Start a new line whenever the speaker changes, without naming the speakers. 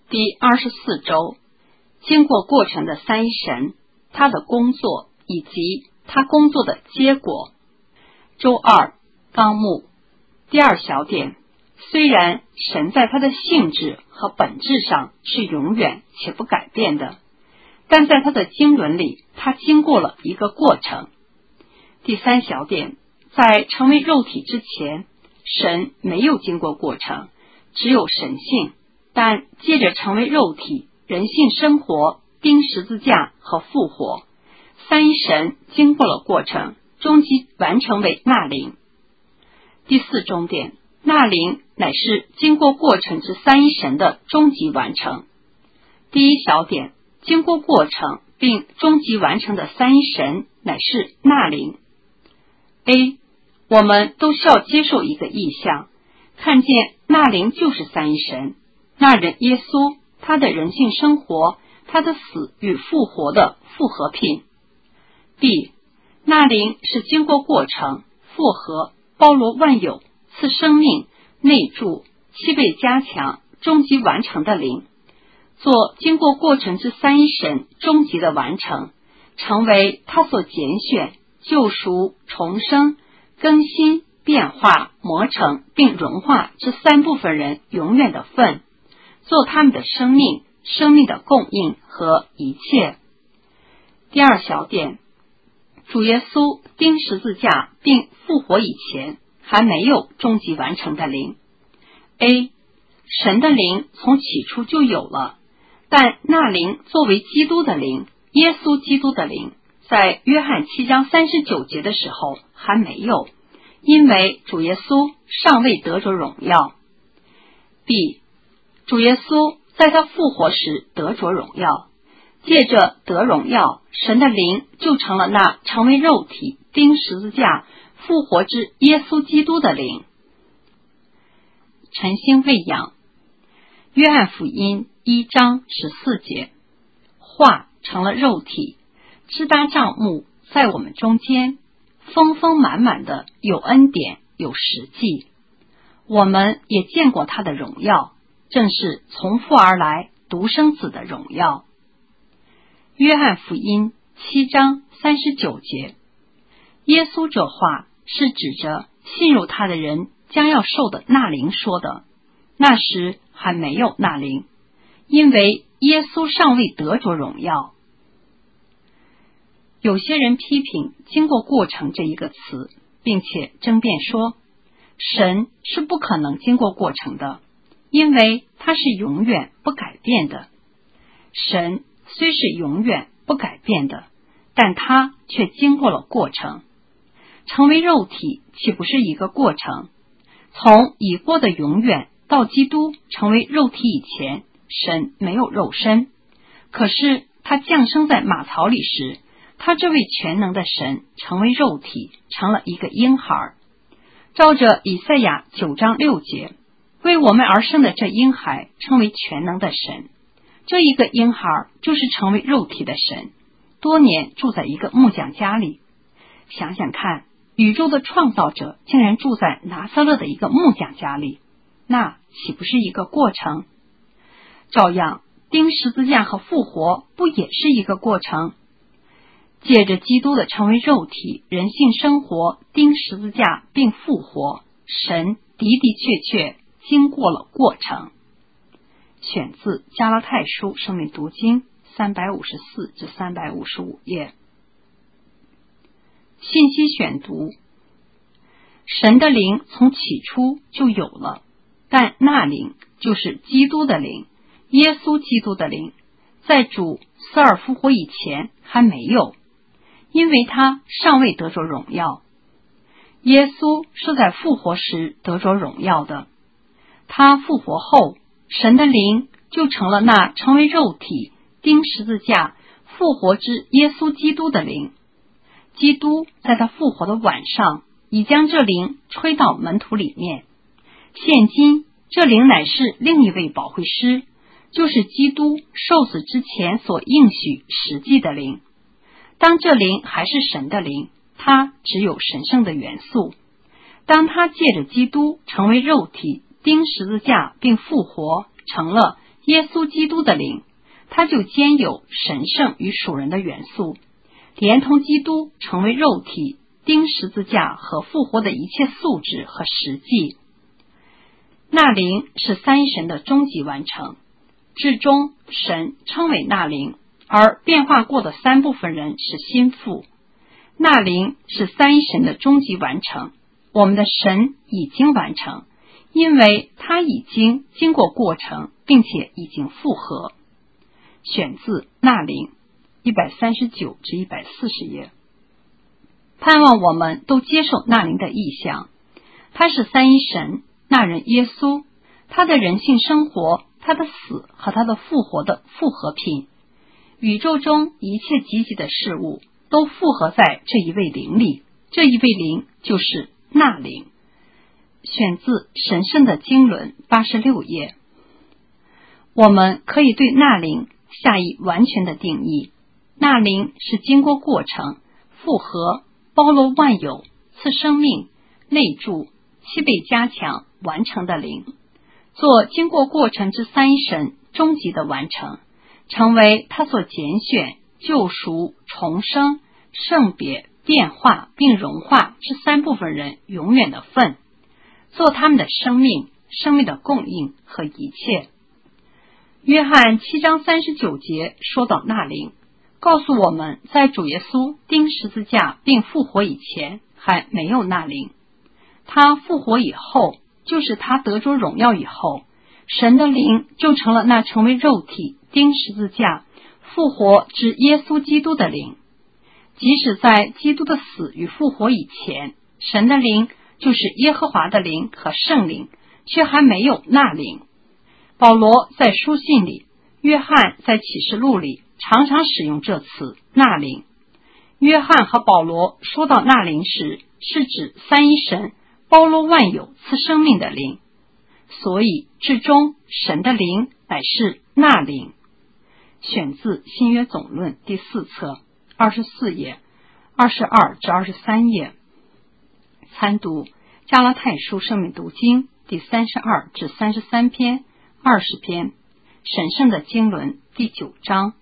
第24周，经过过程的三一神，他的工作以及他工作的结果。周二，纲目第二小点，虽然神在他的性质和本质上是永远且不改变的，但在他的经纶里，他经过了一个过程。第三小点，在成为肉体之前，神没有经过过程，只有神性，但借着成为肉体，人性生活、钉十字架和复活，三一神经过了过程，终极完成为纳灵。第四中点，纳灵乃是经过过程之三一神的终极完成。第一小点，经过过程并终极完成的三一神乃是纳灵。A， 我们都需要接受一个意象，看见纳灵就是三一神，那人耶稣，他的人性生活，他的死与复活的复合品。B， 纳灵是经过过程、复合、包罗万有、赐生命、内住、七倍加强、终极完成的灵，做经过过程之三一神终极的完成，成为他所拣选、救赎、重生、更新、变化、磨成并融化这三部分人永远的份，做他们的生命、生命的供应和一切。第二小点，主耶稣钉十字架并复活以前，还没有终极完成的灵。A， 神的灵从起初就有了，但那灵作为基督的灵，耶稣基督的灵，在约翰7章39节的时候还没有，因为主耶稣尚未得着荣耀。B， 主耶稣在他复活时得着荣耀，借着得荣耀，神的灵就成了那成为肉体、钉十字架、复活之耶稣基督的灵。晨星喂养，约翰福音1章14节，话成了肉体，支搭帐幕在我们中间，丰丰满满的有恩典有实际，我们也见过他的荣耀，正是从父而来独生子的荣耀。约翰福音7章39节，耶稣这话是指着信入他的人将要受的纳灵说的，那时还没有纳灵，因为耶稣尚未得着荣耀。有些人批评经过过程这一个词，并且争辩说，神是不可能经过过程的，因为他是永远不改变的。神虽是永远不改变的，但他却经过了过程。成为肉体岂不是一个过程？从已过的永远到基督成为肉体以前，神没有肉身，可是他降生在马槽里时，他这位全能的神成为肉体，成了一个婴孩。照着以赛亚9章6节，为我们而生的这婴孩称为全能的神。这一个婴孩就是成为肉体的神，多年住在一个木匠家里。想想看，宇宙的创造者竟然住在拿撒勒的一个木匠家里，那岂不是一个过程？照样，钉十字架和复活不也是一个过程？借着基督的成为肉体、人性生活、钉十字架并复活，神的的确确经过了过程。选自加拉太书生命读经354至355页。信息选读，神的灵从起初就有了，但那灵就是基督的灵，耶稣基督的灵，在主死而复活以前还没有，因为他尚未得着荣耀。耶稣是在复活时得着荣耀的，他复活后，神的灵就成了那成为肉体、钉十字架、复活之耶稣基督的灵。基督在他复活的晚上，已将这灵吹到门徒里面。现今这灵乃是另一位保惠师，就是基督受死之前所应许实际的灵。当这灵还是神的灵，它只有神圣的元素。当它借着基督成为肉体、钉十字架并复活，成了耶稣基督的灵，它就兼有神圣与属人的元素，连同基督成为肉体、钉十字架和复活的一切素质和实际。那灵是三一神的终极完成，至终神称为那灵，而变化过的三部分人是心腹。那灵是三一神的终极完成，我们的神已经完成，因为他已经经过过程，并且已经复合。选自那灵139至140页。盼望我们都接受那灵的意象，他是三一神，那人耶稣，他的人性生活，他的死和他的复活的复合品。宇宙中一切积极的事物都复合在这一位灵里，这一位灵就是那灵。选自神圣的经纶86页。我们可以对那灵下以完全的定义，那灵是经过过程、复合、包罗万有、赐生命、内住、七倍加强完成的灵，做经过过程之三一神终极的完成，成为他所拣选、救赎、重生、圣别、变化并融化这三部分人永远的份，做他们的生命、生命的供应和一切。约翰7章39节说到那灵，告诉我们在主耶稣钉十字架并复活以前还没有那灵，他复活以后，就是他得着荣耀以后，神的灵就成了那成为肉体、钉十字架、复活之耶稣基督的灵。即使在基督的死与复活以前，神的灵就是耶和华的灵和圣灵，却还没有那灵。保罗在书信里，约翰在启示录里常常使用这词那灵。约翰和保罗说到那灵时，是指三一神包罗万有赐生命的灵，所以至终神的灵乃是那灵。选自新约总论第4册24页22至23页。参读加拉太书生命读经第32至33篇、20篇，神圣的经纶第9章。